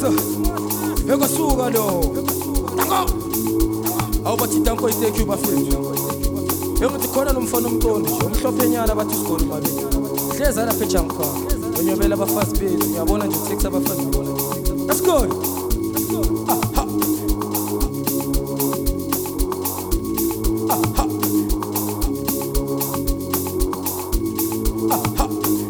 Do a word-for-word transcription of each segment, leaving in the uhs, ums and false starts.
master ekasuka lo tango awubathi tango itake you bafethu engithi khona nomfana omqondo nje umhlophenyana bathi usigoli mabili hleza lapha eJankwa onyobela abafazi bethu ngiyabona nje uTex abafazi let's go ah ha ah ha ah ha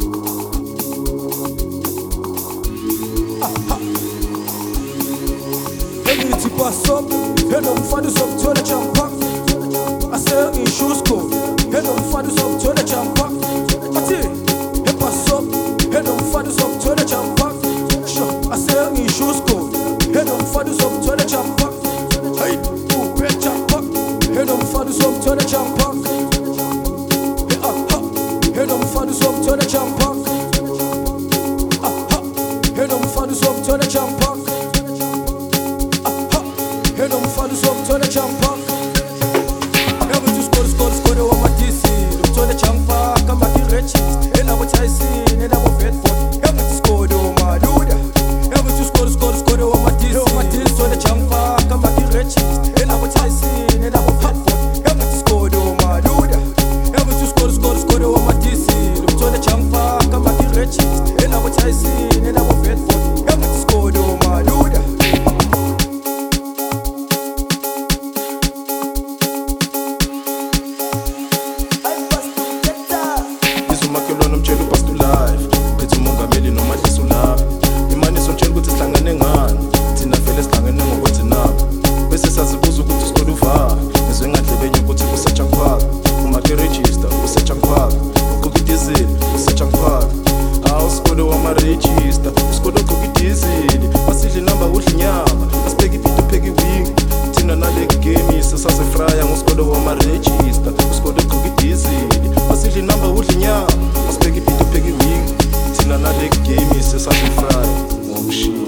engithi pasop hello mfana uzokuthola Jankwa ase ishusko hello mfana uzokuthola Jankwa athi epasop hello mfana uzokuthola Jankwa sho ase ishusko hello mfana uzokuthola Jankwa hey upe Jankwa hello mfana uzokuthola Jankwa hello mfana uzokuthola Jankwa hello mfana uzokuthola Jankwa hello mfana uzokuthola Jankwa yakuthi uskole skole skole wamadisi ukuthola Jankwa kamba ki-register elabo Tyson elabo Bedford yakuthi skole omaluda yakuthi uskole skole skole wamadisi wamadisi ukuthola Jankwa kamba ki-register elabo Tyson elabo Bedford yakuthi skole omaluda yakuthi uskole skole skole wamadisi ukuthola Jankwa kamba ki-register elabo Tyson elabo Bedford yakuthi skole omaluda umakhelwane umtshela upast life phethe umongameli noma dlisa ulapha imani sontshela ukuthi sihlangane ngani thina vele sihlangane ngokuthi nabo bese sazibuza ukuthi usikole uva ngizwe ngadlebenye ukuthi useJankwa uma ki-register useJankwa uqoqa idizili useJankwa awu usikole wama-register usikole uqoqa idizili asidle inamba udla inyama asibheke ipito upheke iwing thina nale game sesasefraya ngusikole wama-register usikole uqoqa idizili asidle inamba udla inyama asibheke ipito upheke iwing thina nale game sesasefraya ngomshini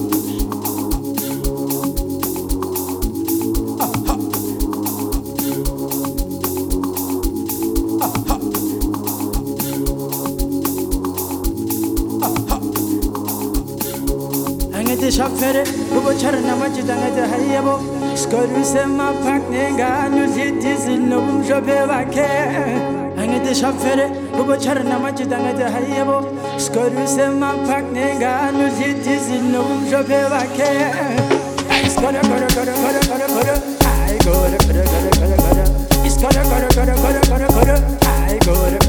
angithi shafere ubochara namajida ngathi hayebo sikoluse maphakne ngani udlidizili nobumhlophe bakhe angithi shafere ubochara namajida ngathi hayebo sikoluse maphakne ngani udlidizili nobumhlophe bakhe iskole kore kore kore kore kore ay kore kore kore kore kore iskole kore kore kore kore kore ay kore